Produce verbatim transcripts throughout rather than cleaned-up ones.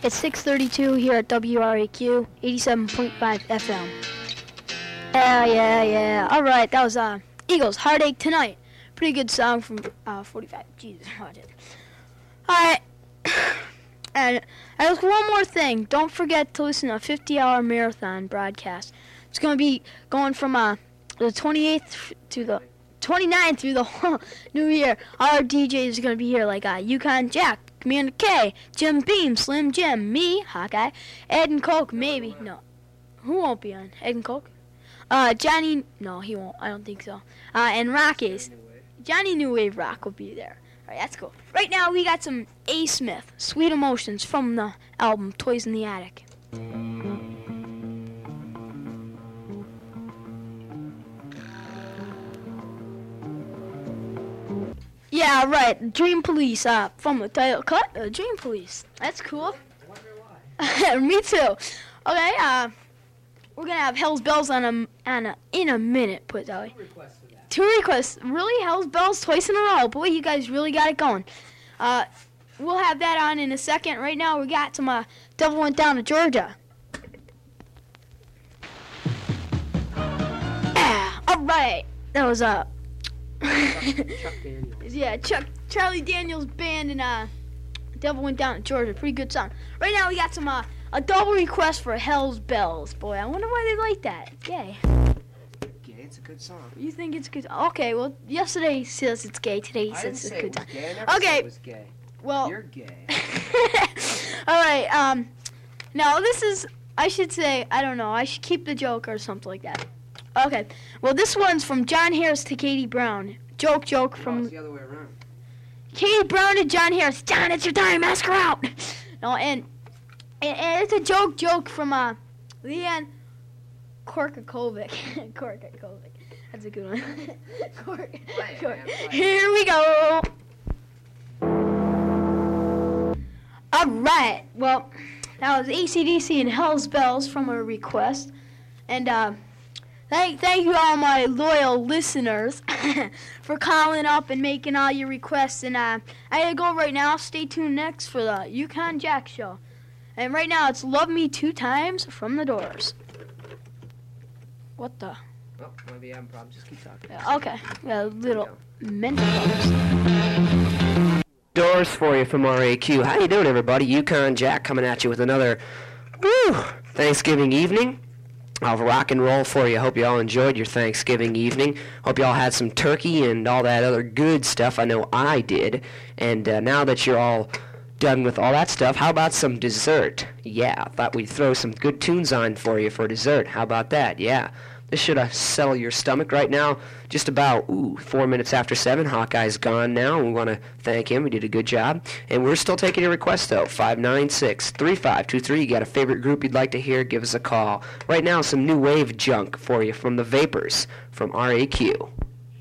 It's six thirty-two here at W R A Q, eighty-seven point five F M. Yeah, yeah, yeah. All right, that was uh, Eagles, Heartache Tonight. Pretty good song from uh, forty-five. Jesus, watch it. All right. And there's one more thing. Don't forget to listen to a fifty-hour marathon broadcast. It's going to be going from uh, the twenty-eighth to the twenty-ninth through the whole new year. Our D Js are going to be here like uh, Yukon Jack, Commander K, Jim Beam, Slim Jim, me, Hawkeye, Ed and Coke, maybe. No. Who won't be on? Ed and Coke? Uh, Johnny, no, he won't. I don't think so. Uh, and Rockies. Johnny New Wave Rock will be there. All right, that's cool. Right now, we got some A. Smith, Sweet Emotions, from the album Toys in the Attic. Yeah, right. Dream Police, uh, from the title cut, uh, Dream Police. That's cool. I wonder why. Me too. Okay, uh, we're gonna have Hell's Bells on a, on a, in a minute, put it that way. Two requests for that. Two requests. Really? Hell's Bells twice in a row. Boy, you guys really got it going. Uh, we'll have that on in a second. Right now, we got some, uh, Devil Went Down to Georgia. Yeah, all right. That was, uh, Chuck, Chuck Daniels. yeah, Chuck, Charlie Daniels Band and, uh, Devil Went Down to Georgia. Pretty good song. Right now, we got some, uh, a double request for Hell's Bells. Boy, I wonder why they like that. Yay. Gay, it's a good song. You think it's good? Okay, well, yesterday says it's gay. Today he I didn't says it's say it good. was Time. gay. I never Okay. said it was gay. Well, You're gay. all right. Um, now this is. I should say. I don't know. I should keep the joke or something like that. Okay. Well, this one's from John Harris to Katie Brown. Joke, joke No, from it's the other way around. Katie Brown to John Harris. John, it's your time. Ask her out. No, and and, and it's a joke, joke from uh, Leanne Korkakovic. Korkakovic. That's a good one. Kork, Play it, Kork. man, play it. Here we go. All right. Well, that was A C D C and Hell's Bells from a request. And uh, thank, thank you all my loyal listeners for calling up and making all your requests. And uh, I gotta go right now. Stay tuned next for the Yukon Jack Show. And right now it's Love Me Two Times from the Doors. What the? Oh, maybe you having problems. Just keep talking. Yeah, okay. Yeah, little go. mental problems. Doors for you from R A Q. How you doing, everybody? Yukon Jack coming at you with another woo, Thanksgiving evening of rock and roll for you. Hope you all enjoyed your Thanksgiving evening. Hope you all had some turkey and all that other good stuff. I know I did. And uh, now that you're all done with all that stuff, how about some dessert? Yeah, I thought we'd throw some good tunes on for you for dessert. How about that? Yeah. This should uh, settle your stomach right now. Just about, ooh, four minutes after seven. Hawkeye's gone now. We want to thank him. He did a good job. And we're still taking your requests, though. five nine six, three five two three. You got a favorite group you'd like to hear? Give us a call. Right now, some new wave junk for you from the Vapors from R A Q.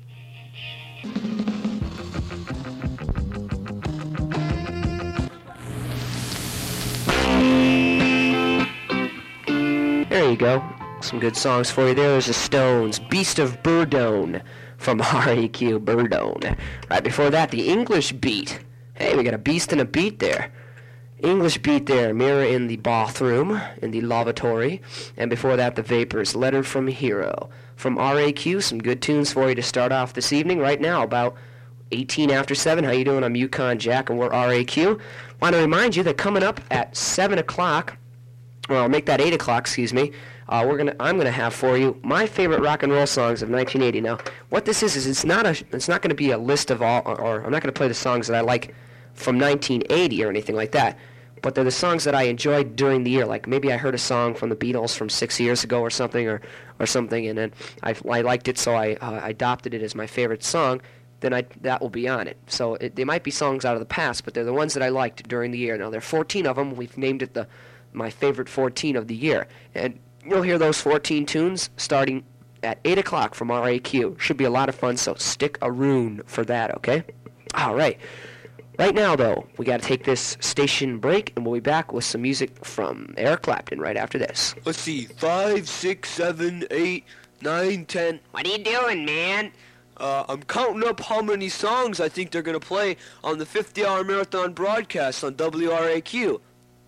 There you go. Some good songs for you there. There's the Stones, Beast of Burdone from R A Q, Burdone. Right before that, the English Beat. Hey, we got a beast and a beat there. English Beat there, Mirror in the Bathroom, in the Lavatory. And before that, the Vapors, Letter from Hero. From R A Q, some good tunes for you to start off this evening. Right now, about eighteen after seven. How you doing? I'm Yukon Jack, and we're R A Q. Want to remind you that coming up at seven o'clock, well, I'll make that eight o'clock, excuse me, Uh, we're gonna. I'm gonna have for you my favorite rock and roll songs of nineteen eighty. Now, what this is is it's not a. It's not gonna be a list of all, or, or I'm not gonna play the songs that I like from nineteen eighty or anything like that. But they're the songs that I enjoyed during the year. Like maybe I heard a song from the Beatles from six years ago or something, or or something, and then I, I liked it, so I uh, adopted it as my favorite song. Then I that will be on it. So it, they might be songs out of the past, but they're the ones that I liked during the year. Now there are fourteen of them. We've named it the my favorite fourteen of the year, and you'll hear those fourteen tunes starting at eight o'clock from R A Q. Should be a lot of fun, so stick a rune for that, okay? All right. Right now, though, we got to take this station break, and we'll be back with some music from Eric Clapton right after this. Let's see, five, six, seven, eight, nine, ten. What are you doing, man? Uh, I'm counting up how many songs I think they're going to play on the fifty-hour marathon broadcast on W R A Q.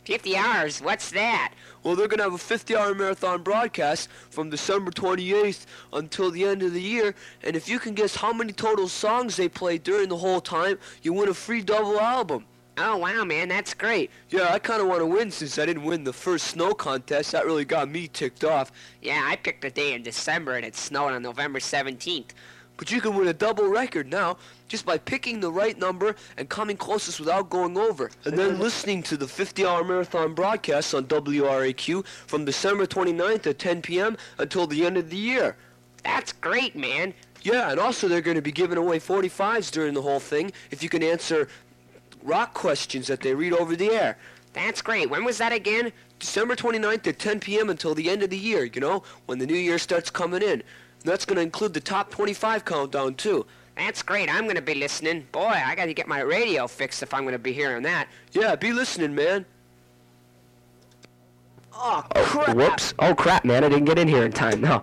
fifty hours? What's that? Well, they're going to have a fifty-hour marathon broadcast from December twenty-eighth until the end of the year, and if you can guess how many total songs they played during the whole time, you win a free double album. Oh, wow, man, that's great. Yeah, I kind of want to win since I didn't win the first snow contest. That really got me ticked off. Yeah, I picked a day in December, and it snowed on November seventeenth. But you can win a double record now just by picking the right number and coming closest without going over. And then listening to the fifty-hour marathon broadcast on W R A Q from December twenty-ninth at ten p.m. until the end of the year. That's great, man. Yeah, and also they're going to be giving away forty-fives during the whole thing if you can answer rock questions that they read over the air. That's great. When was that again? December twenty-ninth at ten p.m. until the end of the year, you know, when the new year starts coming in. And that's going to include the top twenty-five countdown, too. That's great. I'm going to be listening. Boy, I got to get my radio fixed if I'm going to be hearing that. Yeah, be listening, man. Oh, Oh, crap. whoops. Oh, crap, man. I didn't get in here in time. No.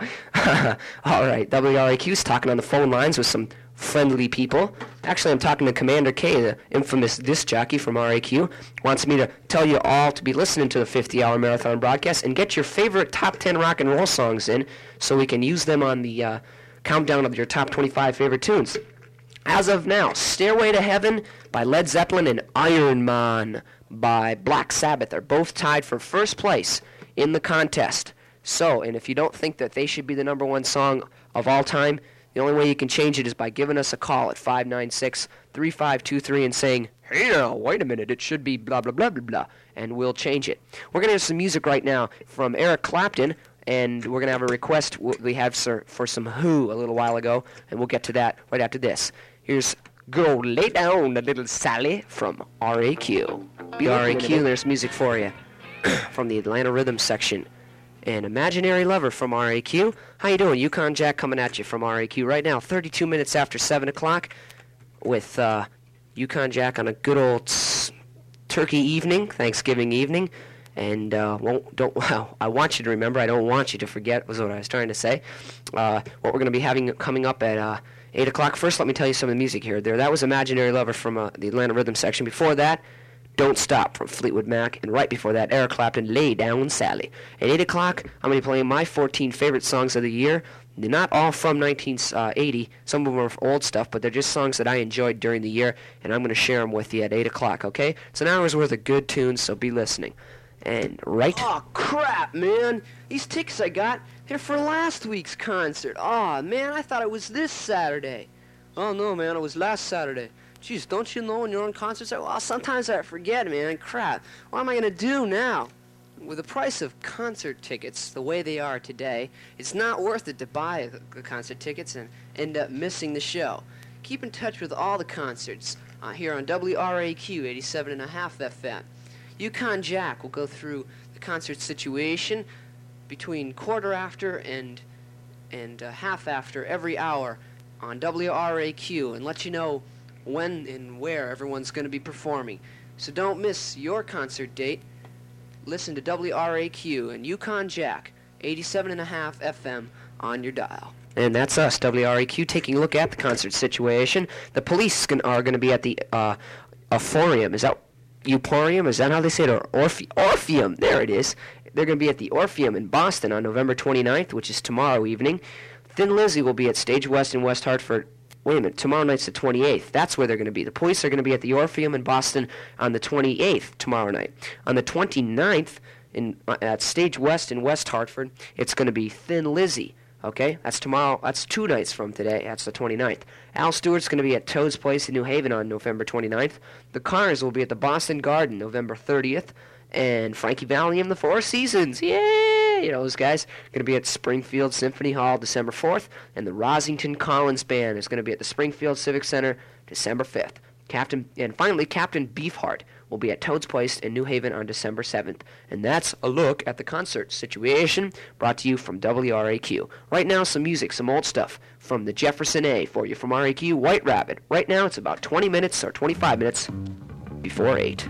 All right. W R A Q's talking on the phone lines with some friendly people. Actually, I'm talking to Commander K, the infamous disc jockey from R A Q. Wants me to tell you all to be listening to the fifty-hour marathon broadcast and get your favorite top ten rock and roll songs in so we can use them on the uh, countdown of your top twenty-five favorite tunes. As of now, Stairway to Heaven by Led Zeppelin and Iron Man by Black Sabbath are both tied for first place in the contest. So, and if you don't think that they should be the number one song of all time, the only way you can change it is by giving us a call at five nine six, three five two three and saying, hey now, wait a minute, it should be blah, blah, blah, blah, blah, and we'll change it. We're going to have some music right now from Eric Clapton, and we're going to have a request we had for some Who a little while ago, and we'll get to that right after this. Here's Go Lay Down a Little Sally from R A Q. Be R A Q, there's music for you from the Atlanta Rhythm section. And Imaginary Lover from R A Q. How you doing? Yukon Jack coming at you from R A Q right now, thirty-two minutes after seven o'clock with uh, Yukon Jack on a good old s- turkey evening, Thanksgiving evening. And uh, won't, don't, well, I want you to remember, I don't want you to forget, was what I was trying to say. Uh, what we're going to be having coming up at uh, eight o'clock. First, let me tell you some of the music here. There, that was Imaginary Lover from uh, the Atlanta Rhythm section. Before that, Don't Stop from Fleetwood Mac, and right before that, Eric Clapton, Lay Down Sally. At eight o'clock, I'm going to be playing my fourteen favorite songs of the year. They're not all from nineteen eighty. Some of them are old stuff, but they're just songs that I enjoyed during the year, and I'm going to share them with you at eight o'clock, okay? It's an hour's worth of good tunes, so be listening. And right... Oh, crap, man. These tickets I got, they're for last week's concert. Oh, man, I thought it was this Saturday. Oh, no, man, it was last Saturday. Jeez, don't you know when you're on concerts? Well, sometimes I forget, man. Crap. What am I going to do now? With the price of concert tickets the way they are today, it's not worth it to buy the concert tickets and end up missing the show. Keep in touch with all the concerts uh, here on W R A Q eighty-seven point five F M. Yukon Jack will go through the concert situation between quarter after and and uh, half after every hour on W R A Q and let you know when and where everyone's going to be performing. So don't miss your concert date. Listen to W R A Q and Yukon Jack, eighty-seven point five F M on your dial. And that's us, W R A Q, taking a look at the concert situation. The Police are going to be at the uh, Euphorium. Is that Euporium? Is that how they say it? Or Orphe- Orpheum. There it is. They're going to be at the Orpheum in Boston on November twenty-ninth, which is tomorrow evening. Thin Lizzy will be at Stage West in West Hartford. Wait a minute, tomorrow night's the twenty-eighth. That's where they're going to be. The Police are going to be at the Orpheum in Boston on the twenty-eighth, tomorrow night. On the twenty-ninth, in, uh, at Stage West in West Hartford, it's going to be Thin Lizzy. Okay, that's tomorrow. That's two nights from today. That's the twenty-ninth. Al Stewart's going to be at Toad's Place in New Haven on November twenty-ninth. The Cars will be at the Boston Garden November thirtieth. And Frankie Valli and the Four Seasons, yay! You know, those guys are going to be at Springfield Symphony Hall December fourth. And the Rosington Collins Band is going to be at the Springfield Civic Center December fifth. Captain, and finally, Captain Beefheart will be at Toad's Place in New Haven on December seventh. And that's a look at the concert situation brought to you from W R A Q. Right now, some music, some old stuff from the Jefferson A for you from R A Q, White Rabbit. Right now, it's about twenty minutes or twenty-five minutes before eight.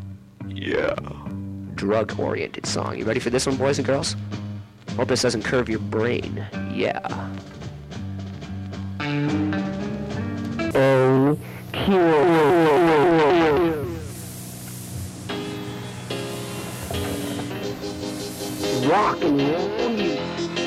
Yeah. Drug-oriented song. You ready for this one, boys and girls? Hope this doesn't curve your brain. Yeah. Oh, Q. rock and roll music.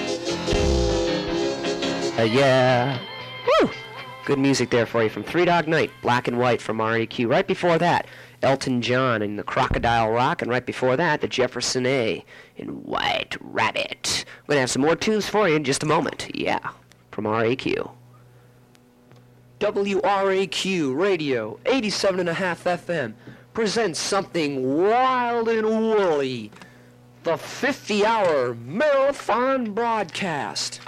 Uh, yeah. Woo! Good music there for you from Three Dog Night, Black and White from R A Q. Right before that, Elton John and the Crocodile Rock, and right before that, the Jefferson A in White Rabbit. We're going to have some more tunes for you in just a moment. Yeah, from R A Q. W R A Q Radio, eighty-seven and a half F M, presents something wild and woolly. The fifty-hour marathon broadcast.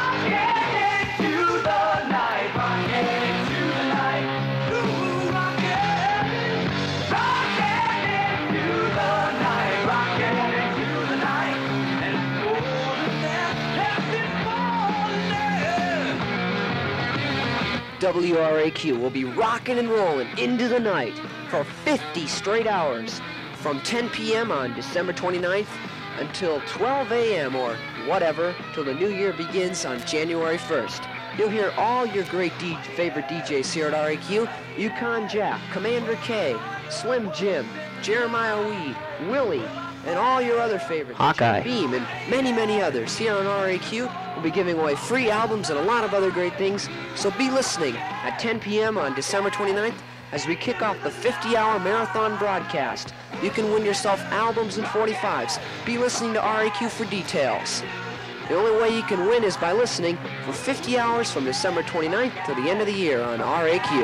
W R A Q will be rocking and rolling into the night for fifty straight hours from ten p.m. on December twenty-ninth until twelve a.m. or whatever till the new year begins on January first. You'll hear all your great D- favorite D Js here at R A Q: Yukon Jack, Commander K, Slim Jim, Jeremiah Weed, Willie, and all your other favorites, Hawkeye, Beam, and many, many others. Here on R A Q, we'll be giving away free albums and a lot of other great things, so be listening at ten p.m. on December twenty-ninth as we kick off the fifty-hour marathon broadcast. You can win yourself albums and forty-fives. Be listening to R A Q for details. The only way you can win is by listening for fifty hours from December twenty-ninth to the end of the year on R A Q.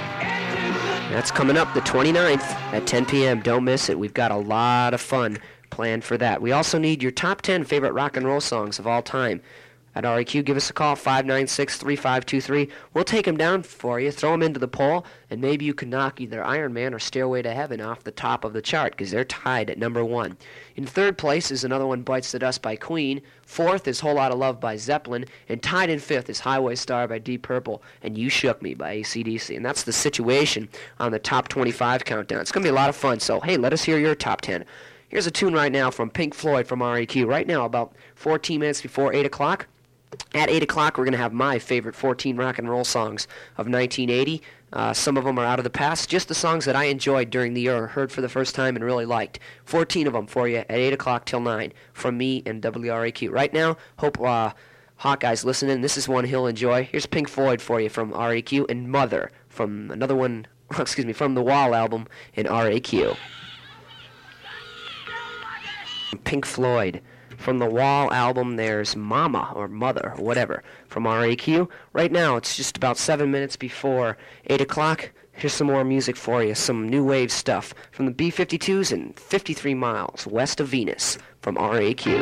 That's coming up the twenty-ninth at ten p.m. Don't miss it. We've got a lot of fun planned for that. We also need your top ten favorite rock and roll songs of all time. At R A Q, give us a call, five nine six, three five two three. We'll take them down for you, throw them into the poll, and maybe you can knock either Iron Man or Stairway to Heaven off the top of the chart, because they're tied at number one. In third place is Another One Bites the Dust by Queen. Fourth is Whole Lotta Love by Zeppelin. And tied in fifth is Highway Star by Deep Purple and You Shook Me by A C D C. And that's the situation on the top twenty-five countdown. It's going to be a lot of fun, so hey, let us hear your top ten. Here's a tune right now from Pink Floyd from R A Q. Right now, about fourteen minutes before eight o'clock. At eight o'clock, we're going to have my favorite fourteen rock and roll songs of nineteen eighty. Uh, some of them are out of the past, just the songs that I enjoyed during the year, heard for the first time and really liked. fourteen of them for you at eight o'clock till nine from me and W R A Q. Right now, hope uh, Hawkeye's listening. This is one he'll enjoy. Here's Pink Floyd for you from R A Q, and Mother from another one, excuse me, from the Wall album in R A Q. Pink Floyd. From the Wall album, there's Mama, or Mother, or whatever, from R A Q. Right now, it's just about seven minutes before eight o'clock. Here's some more music for you, some new wave stuff from the B fifty-twos and fifty-three miles west of Venus from R A Q.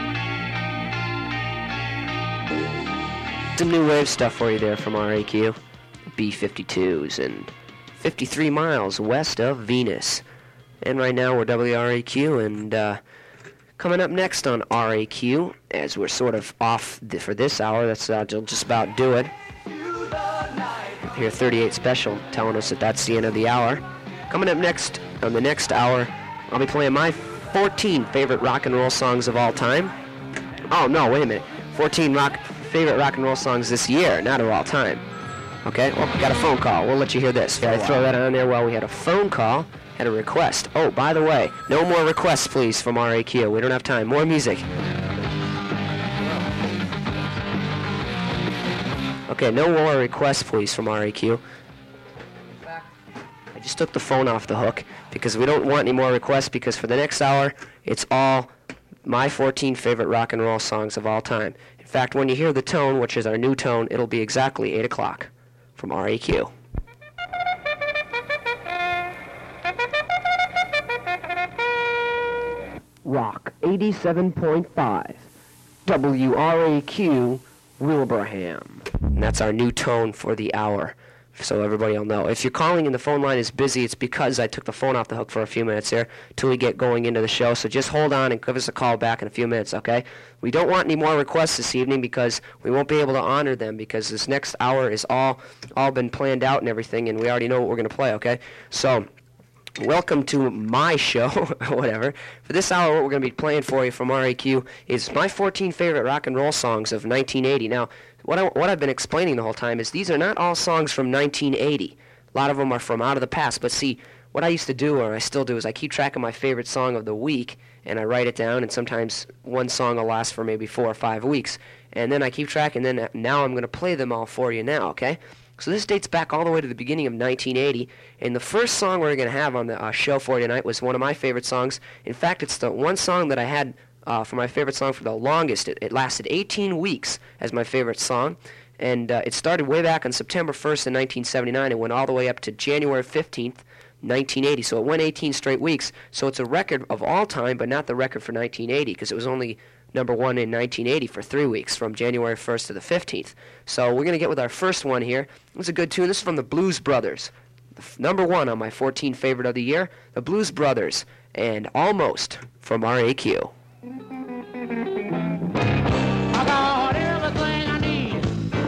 Some new wave stuff for you there from R A Q. B fifty-twos and fifty-three miles west of Venus. And right now, we're W R A Q, and uh, coming up next on R A Q, as we're sort of off th- for this hour, that's uh, just about do it. Here, thirty-eight Special, telling us that that's the end of the hour. Coming up next, on the next hour, I'll be playing my fourteen favorite rock and roll songs of all time. Oh, no, wait a minute. fourteen rock favorite rock and roll songs this year, not of all time. Okay, well, we got a phone call. We'll let you hear this. Gotta throw that on there while we had a phone call. Had a request. Oh, by the way, no more requests, please, from R A Q. We don't have time. More music. Okay, no more requests, please, from R A Q. I just took the phone off the hook because we don't want any more requests, because for the next hour, it's all my fourteen favorite rock and roll songs of all time. In fact, when you hear the tone, which is our new tone, it'll be exactly eight o'clock from R A Q. Rock eighty-seven point five, W R A Q, Wilbraham. And that's our new tone for the hour, so everybody will know. If you're calling and the phone line is busy, it's because I took the phone off the hook for a few minutes here till we get going into the show, so just hold on and give us a call back in a few minutes, okay? We don't want any more requests this evening because we won't be able to honor them, because this next hour is all all been planned out and everything, and we already know what we're going to play, okay? So welcome to my show, whatever. For this hour, what we're going to be playing for you from R A Q is my fourteen favorite rock and roll songs of nineteen eighty. Now, what, I, what I've been explaining the whole time is these are not all songs from nineteen eighty. A lot of them are from out of the past, but see, what I used to do, or I still do, is I keep track of my favorite song of the week, and I write it down, and sometimes one song will last for maybe four or five weeks. And then I keep track, and then now I'm going to play them all for you now, okay? So this dates back all the way to the beginning of nineteen eighty, and the first song we're going to have on the uh, show for you tonight was one of my favorite songs. In fact, it's the one song that I had uh, for my favorite song for the longest. It, it lasted eighteen weeks as my favorite song, and uh, it started way back on September first in nineteen seventy-nine and went all the way up to January fifteenth, nineteen eighty. So it went eighteen straight weeks. So it's a record of all time, but not the record for nineteen eighty, because it was only number one in nineteen eighty for three weeks, from January first to the fifteenth. So we're going to get with our first one here. It's a good tune. This is from the Blues Brothers. The f- number one on my fourteen favorite of the year, the Blues Brothers, and Almost from R A Q. I got everything I need.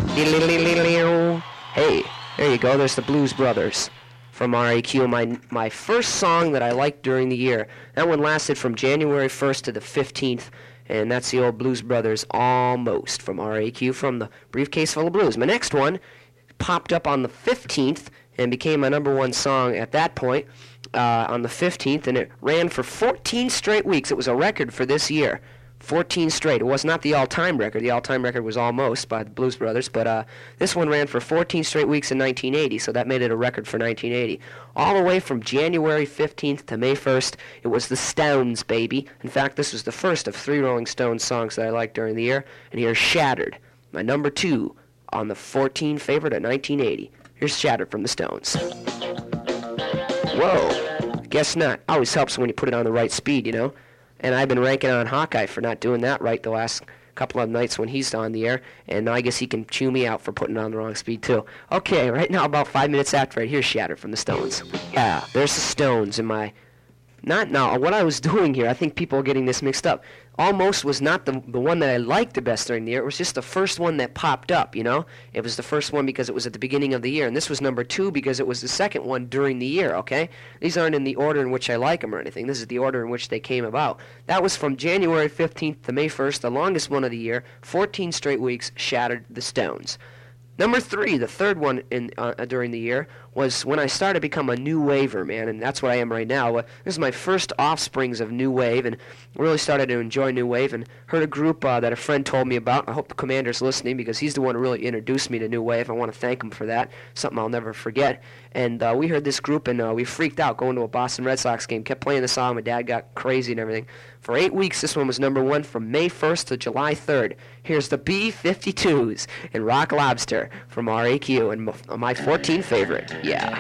Hey, there you go. There's the Blues Brothers from R A Q. My my first song that I liked during the year. That one lasted from January first to the fifteenth, and that's the old Blues Brothers, Almost, from R A Q, from the Briefcase Full of Blues. My next one popped up on the fifteenth and became my number one song at that point uh, on the fifteenth, and it ran for fourteen straight weeks. It was a record for this year. fourteen straight. It was not the all-time record. The all-time record was Almost by the Blues Brothers, but uh, this one ran for fourteen straight weeks in nineteen eighty, so that made it a record for nineteen eighty. All the way from January fifteenth to May first, it was the Stones, baby. In fact, this was the first of three Rolling Stones songs that I liked during the year, and here's Shattered, my number two on the fourteen favorite of nineteen eighty. Here's Shattered from the Stones. Whoa, guess not. Always helps when you put it on the right speed, you know? And I've been ranking on Hawkeye for not doing that right the last couple of nights when he's on the air, and I guess he can chew me out for putting it on the wrong speed too. Okay, right now about five minutes after it, here's Shattered from the Stones. Yeah, there's the Stones in my... Not now, what I was doing here, I think people are getting this mixed up. Almost was not the the one that I liked the best during the year. It was just the first one that popped up, you know? It was the first one because it was at the beginning of the year, and this was number two because it was the second one during the year, okay? These aren't in the order in which I like them or anything. This is the order in which they came about. That was from January fifteenth to May first, the longest one of the year. fourteen straight weeks, Shattered, the Stones. Number three, the third one in uh, during the year, was when I started to become a new waver, man, and that's what I am right now. Uh, this is my first offsprings of new wave, and really started to enjoy new wave, and heard a group uh, that a friend told me about. I hope the Commander's listening, because he's the one who really introduced me to new wave. I want to thank him for that, something I'll never forget. And uh, we heard this group, and uh, we freaked out going to a Boston Red Sox game, kept playing the song. My dad got crazy and everything. For eight weeks, this one was number one from May first to July third. Here's the B fifty-twos and Rock Lobster from R A Q, and my fourteen favorite. Yeah.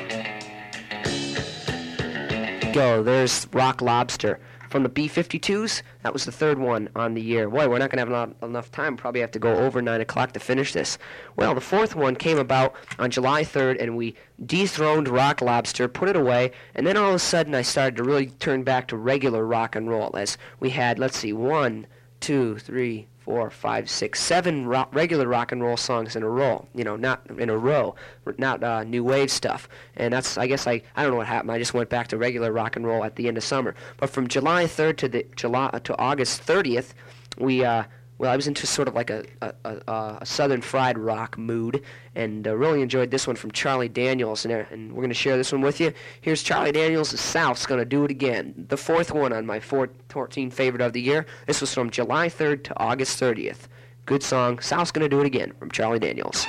Go, there's Rock Lobster from the B fifty-twos. That was the third one on the year. Boy, we're not going to have enough, enough time. Probably have to go over nine o'clock to finish this. Well, the fourth one came about on July third, and we dethroned Rock Lobster, put it away, and then all of a sudden I started to really turn back to regular rock and roll, as we had, let's see, one, two, three, four, five, six, seven ro- regular rock and roll songs in a row. You know, not in a row, not uh, new wave stuff. And that's, I guess, I, I don't know what happened. I just went back to regular rock and roll at the end of summer. But from July third to the July to August thirtieth, we uh, well, I was into sort of like a a, a, a Southern fried rock mood, and uh, really enjoyed this one from Charlie Daniels, and, uh, and we're going to share this one with you. Here's Charlie Daniels' The South's Gonna Do It Again, the fourth one on my fourteen favorite of the year. This was from July third to August thirtieth. Good song, South's Gonna Do It Again, from Charlie Daniels.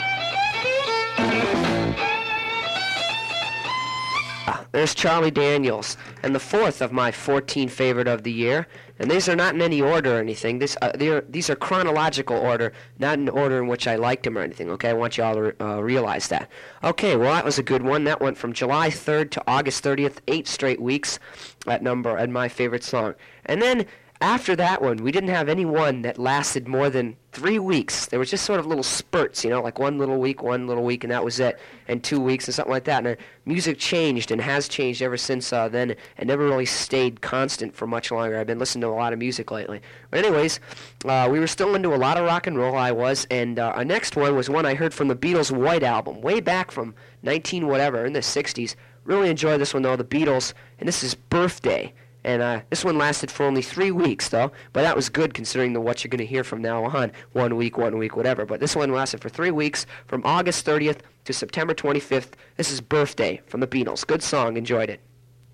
There's Charlie Daniels, and the fourth of my fourteen favorite of the year. And these are not in any order or anything. This, uh, are, these are chronological order, not in order in which I liked them or anything, okay? I want you all to uh, realize that. Okay, well, that was a good one. That went from July third to August thirtieth, eight straight weeks, that number, and my favorite song. And then after that one, we didn't have any one that lasted more than three weeks. There was just sort of little spurts, you know, like one little week, one little week, and that was it, and two weeks and something like that. And uh, music changed and has changed ever since uh, then, and never really stayed constant for much longer. I've been listening to a lot of music lately. But anyways, uh, we were still into a lot of rock and roll, I was, and uh, our next one was one I heard from the Beatles' White Album, way back from nineteen whatever, in the sixties. Really enjoyed this one, though, the Beatles, and this is Birthday. And uh, this one lasted for only three weeks, though. But that was good considering the what you're going to hear from now on. One week, one week, whatever. But this one lasted for three weeks, from August thirtieth to September twenty-fifth. This is Birthday from the Beatles. Good song. Enjoyed it.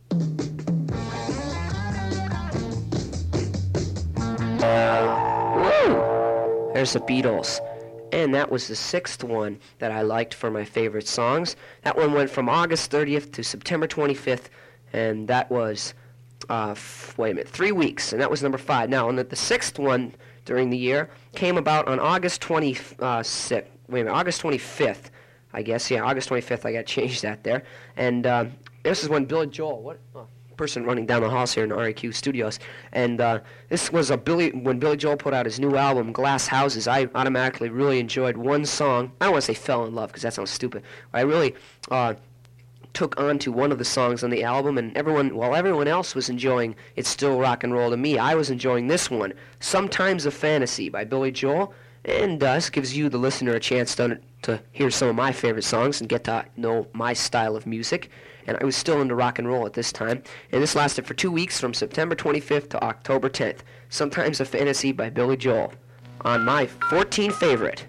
Woo! There's the Beatles. And that was the sixth one that I liked for my favorite songs. That one went from August thirtieth to September twenty-fifth. And that was... Uh, f- wait a minute, three weeks, and that was number five. Now, and the, the sixth one during the year came about on August twenty-sixth, uh, wait a minute, August twenty-fifth, I guess, yeah, August twenty-fifth, I got to change that there, and uh, this is when Billy Joel, what, oh, person running down the halls here in the R A Q studios, and uh, this was a Billy, when Billy Joel put out his new album, Glass Houses, I automatically really enjoyed one song. I don't want to say fell in love, because that sounds stupid, but I really, uh, took on to one of the songs on the album, and everyone, while everyone else was enjoying It's Still Rock and Roll to Me, I was enjoying this one, Sometimes a Fantasy by Billy Joel, and uh, this gives you, the listener, a chance to, to hear some of my favorite songs and get to know my style of music, and I was still into rock and roll at this time, and this lasted for two weeks from September twenty-fifth to October tenth, Sometimes a Fantasy by Billy Joel, on my fourteenth favorite.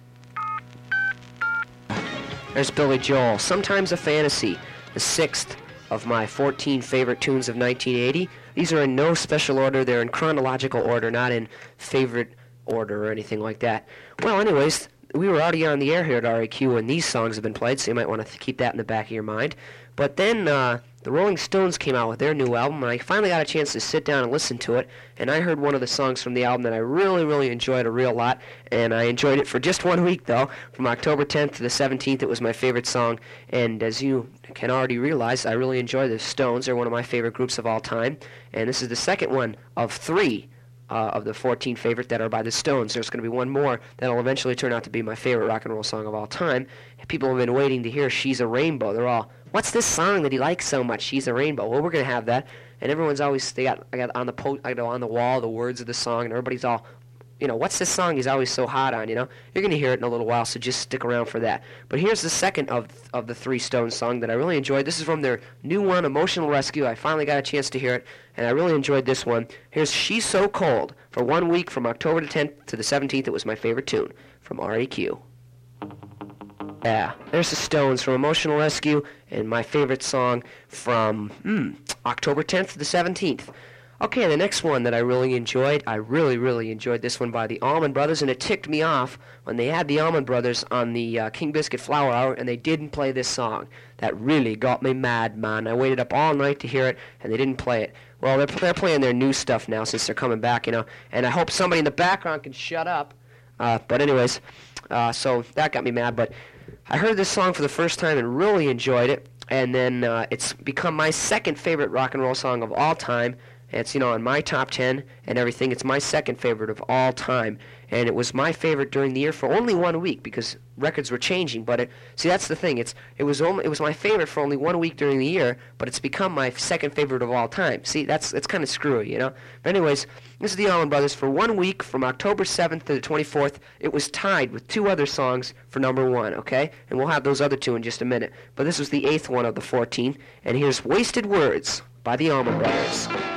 There's Billy Joel, Sometimes a Fantasy, the sixth of my fourteen favorite tunes of nineteen eighty. These are in no special order. They're in chronological order, not in favorite order or anything like that. Well, anyways, we were already on the air here at R A Q when these songs have been played, so you might want to th- keep that in the back of your mind. But then uh, the Rolling Stones came out with their new album, and I finally got a chance to sit down and listen to it, and I heard one of the songs from the album that I really, really enjoyed a real lot, and I enjoyed it for just one week, though. From October tenth to the seventeenth, it was my favorite song, and as you can already realize, I really enjoy the Stones. They're one of my favorite groups of all time, and this is the second one of three Uh, of the fourteen favorite that are by the Stones. There's going to be one more that'll eventually turn out to be my favorite rock and roll song of all time. People have been waiting to hear She's a Rainbow. They're all, what's this song that he likes so much? She's a Rainbow. Well, we're going to have that. And everyone's always, they got, I got on the po- I got on the wall the words of the song, and everybody's all, you know, what's this song he's always so hot on, you know? You're going to hear it in a little while, so just stick around for that. But here's the second of of the three Stones song that I really enjoyed. This is from their new one, Emotional Rescue. I finally got a chance to hear it, and I really enjoyed this one. Here's She's So Cold. For one week, from October the tenth to the seventeenth, it was my favorite tune from R A Q. Yeah, there's the Stones from Emotional Rescue, and my favorite song from hmm, October tenth to the seventeenth. Okay, the next one that I really enjoyed, I really, really enjoyed this one by the Allman Brothers, and it ticked me off when they had the Allman Brothers on the uh, King Biscuit Flower Hour, and they didn't play this song. That really got me mad, man. I waited up all night to hear it, and they didn't play it. Well, they're, they're playing their new stuff now since they're coming back, you know, and I hope somebody in the background can shut up. Uh, but anyways, uh, so that got me mad, but I heard this song for the first time and really enjoyed it, and then uh, it's become my second favorite rock and roll song of all time. It's, you know, in my top ten and everything. It's my second favorite of all time. And it was my favorite during the year for only one week because records were changing. But, it, see, that's the thing. It's it was only, it was my favorite for only one week during the year, but it's become my second favorite of all time. See, that's it's kind of screwy, you know? But anyways, this is the Allman Brothers. For one week, from October seventh to the twenty-fourth, it was tied with two other songs for number one, okay? And we'll have those other two in just a minute. But this was the eighth one of the fourteen. And here's Wasted Words by the Allman Brothers.